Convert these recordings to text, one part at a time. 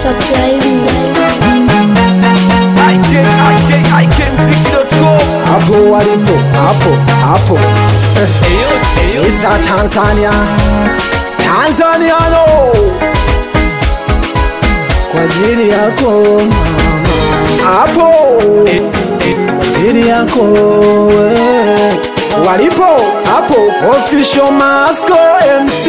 Hapo walipo, hapo Isa Tanzania no, kwa ajili yako mama, hapo kwa ajili yako wewe. Walipo hapo official Masco MC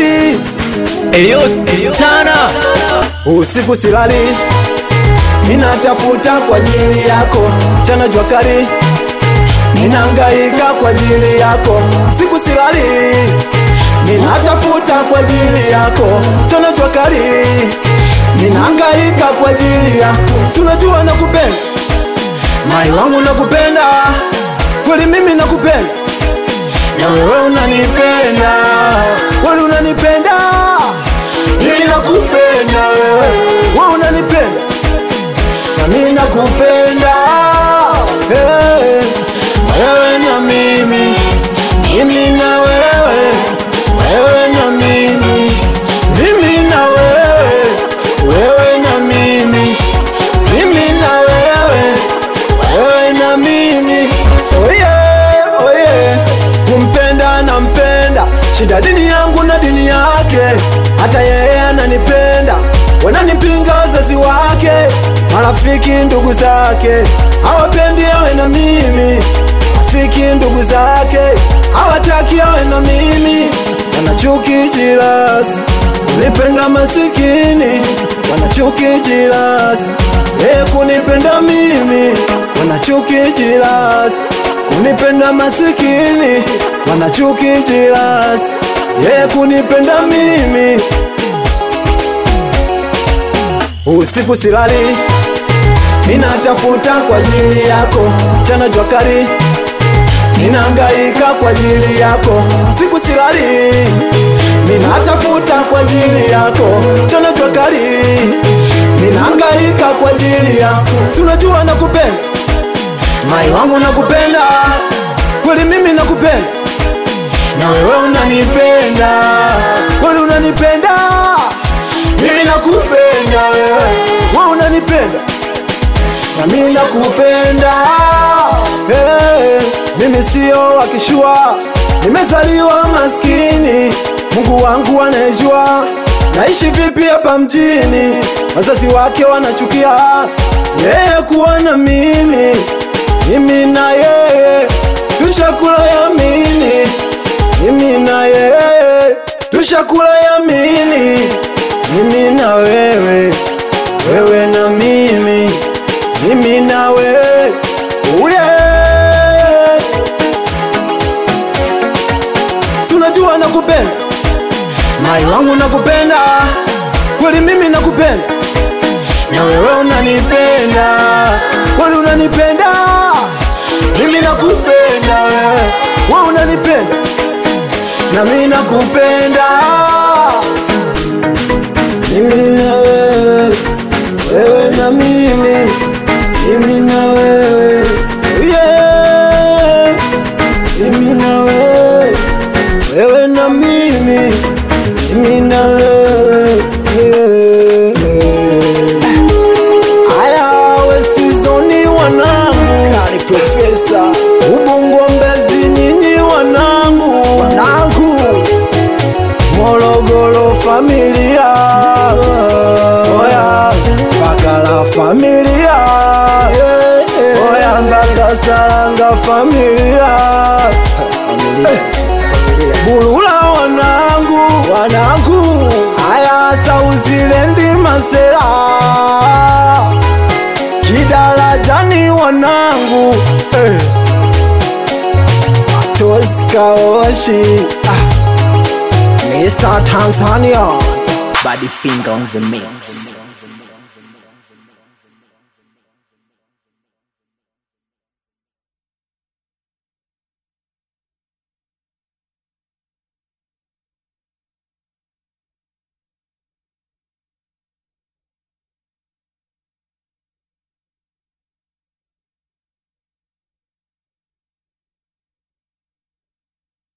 Tana usiku silali, ninatafuta kwa ajili yako, mchana jua kali, ninahangaika kwa ajili yako, siku silali, ninatafuta kwa ajili yako, mchana jua kali, ninahangaika kwa ajili yako. Si unajua nakupenda, mai wangu nakupenda, kweli mimi nakupenda, na wewe unanipenda, kweli unanipenda, mimi nakupenda, wewe unanipenda, na mimi nakupenda, wewe na mimi, mimi na wewe, wewe na mimi, mimi na wewe, wewe na mimi, mimi na wewe, wewe na mimi. Oh yeah, oh yeah. Kumpenda na mpenda, shida dini yangu na dini yake, hata yeye ananipenda, wananipinga wazazi wake, marafiki ndugu zake, hawapendi awe na mimi, rafiki ndugu zake, hawataki awe na mimi, wanachuki jirasi, kunipenda masikini, wanachuki jirasi, yeye kunipenda mimi, wanachuki jirasi, kunipenda masikini, wanachuki jirasi, yeye kunipenda mimi. Usiku silali, ninatafuta kwa ajili yako, mchana jua kali, ninahangaika kwa ajili yako, siku silali, ninatafuta kwa ajili yako, mchana jua kali, ninahangaika kwa ajili yako. Si unajua nakupenda, mai wangu nakupenda, kweli mimi nakupenda, na wewe unanipenda, kweli unanipenda, mimi nakupenda, wewe unanipenda, na mimi nakupenda. Mimi sio wakishua, nimezaliwa maskini, Mungu wangu anajua naishi vipi hapa mjini, wazazi wake wanachukia yeye kuwa na mimi, mimi na yeye tushakula yamini, mimi na yeye tushakula yamini, mimi na wewe, wewe na mimi, mimi na wewe, yeah. Si unajua nakupenda, mai wangu nakupenda, kweli mimi nakupenda, na wewe unanipenda, kweli unanipenda, mimi nakupenda, wewe unanipenda, na mimi nakupenda, mimi na wewe, wewe na mimi, mimi na wewe, yeah. Mimi na wewe, wewe na mimi, mimi na wewe, yeah. Aya West Zone wanangu, Kali Professor, Ubungo Mbezi nyinyi wanangu, wanangu, Morogoro familia, oya Fakala familia, oya Mbaka Saranga familia, Bulula wanangu, wanangu, aya South Zealand Masela, Kidarajani wanangu, Atoska Oshi, Mr. Tanzania, Body finger on the mix.